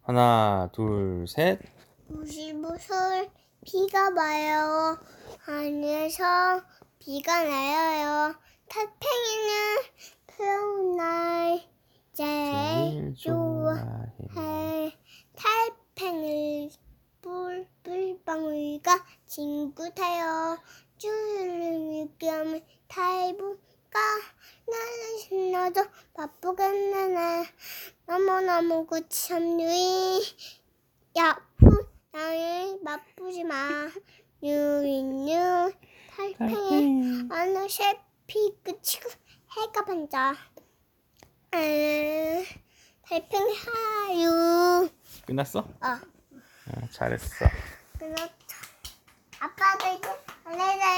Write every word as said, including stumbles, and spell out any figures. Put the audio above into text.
하나, 둘, 셋. 무실무실 비가 와요. 하늘에서 비가 내려요. 달팽이는 그런 날 제일 좋아해. 달팽이 뿔, 뿔방울과 친구 돼요. 주름을 겸 달부가 나는 신나도 바쁘겠네. 너무너무 구참누이 야후 나를 바쁘지 마. 유인유 달팽이 어느새 비 그치고 해가 반다. 음, 달팽이 하유. 끝났어? 어, 아, 잘했어. 끝났다. 아빠도 이제